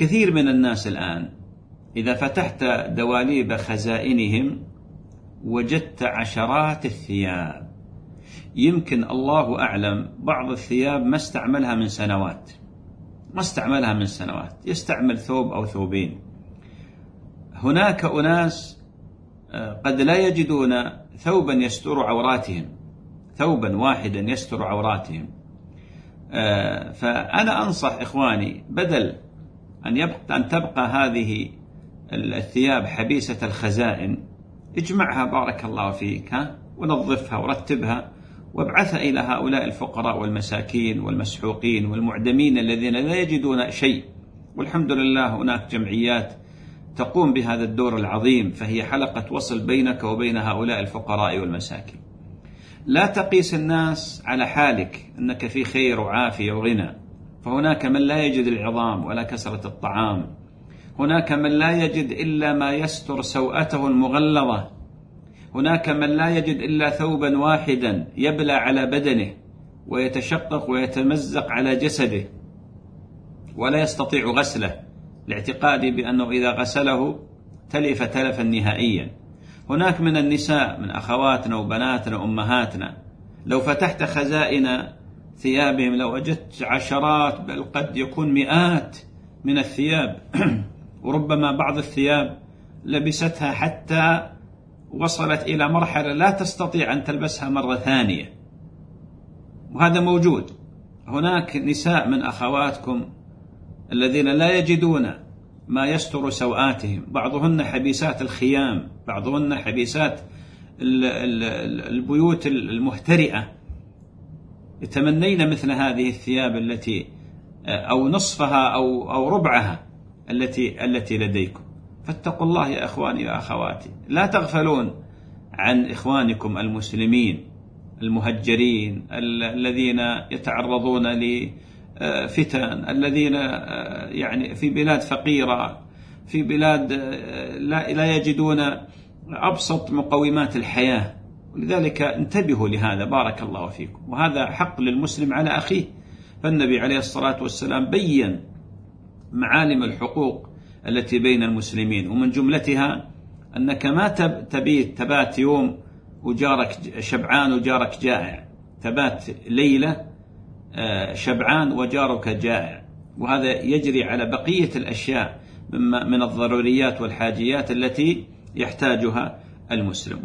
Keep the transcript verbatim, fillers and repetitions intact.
كثير من الناس الآن إذا فتحت دواليب خزائنهم وجدت عشرات الثياب، يمكن الله أعلم بعض الثياب ما استعملها من سنوات ما استعملها من سنوات يستعمل ثوب أو ثوبين. هناك أناس قد لا يجدون ثوبا يستر عوراتهم، ثوبا واحدا يستر عوراتهم. فأنا أنصح إخواني بدل أن, يبقى أن تبقى هذه الثياب حبيسة الخزائن، اجمعها بارك الله فيك ونظفها ورتبها وابعثها إلى هؤلاء الفقراء والمساكين والمسحوقين والمعدمين الذين لا يجدون شيء. والحمد لله هناك جمعيات تقوم بهذا الدور العظيم، فهي حلقة وصل بينك وبين هؤلاء الفقراء والمساكين. لا تقيس الناس على حالك أنك في خير وعافية وغنى، فهناك من لا يجد العظام ولا كسرة الطعام، هناك من لا يجد إلا ما يستر سوءته المغلظة، هناك من لا يجد إلا ثوبا واحدا يبلى على بدنه ويتشقق ويتمزق على جسده ولا يستطيع غسله لاعتقادي بأنه إذا غسله تلف تلفا نهائيا. هناك من النساء من أخواتنا وبناتنا وأمهاتنا لو فتحت خزائن ثيابهم لو وجدت عشرات بل قد يكون مئات من الثياب وربما بعض الثياب لبستها حتى وصلت إلى مرحلة لا تستطيع أن تلبسها مرة ثانية، وهذا موجود. هناك نساء من أخواتكم الذين لا يجدون ما يستر سوآتهم، بعضهن حبيسات الخيام، بعضهن حبيسات البيوت المهترئة، يتمنين مثل هذه الثياب التي أو نصفها أو أو ربعها التي التي لديكم. فاتقوا الله يا إخواني وأخواتي، لا تغفلون عن إخوانكم المسلمين المهجرين الذين يتعرضون لفتن، الذين يعني في بلاد فقيرة، في بلاد لا يجدون أبسط مقومات الحياة. ولذلك انتبهوا لهذا بارك الله فيكم، وهذا حق للمسلم على أخيه. فالنبي عليه الصلاة والسلام بيّن معالم الحقوق التي بين المسلمين، ومن جملتها أنك ما تبيت تبات يوم وجارك شبعان وجارك جائع، تبات ليلة شبعان وجارك جائع. وهذا يجري على بقية الأشياء من الضروريات والحاجيات التي يحتاجها المسلم.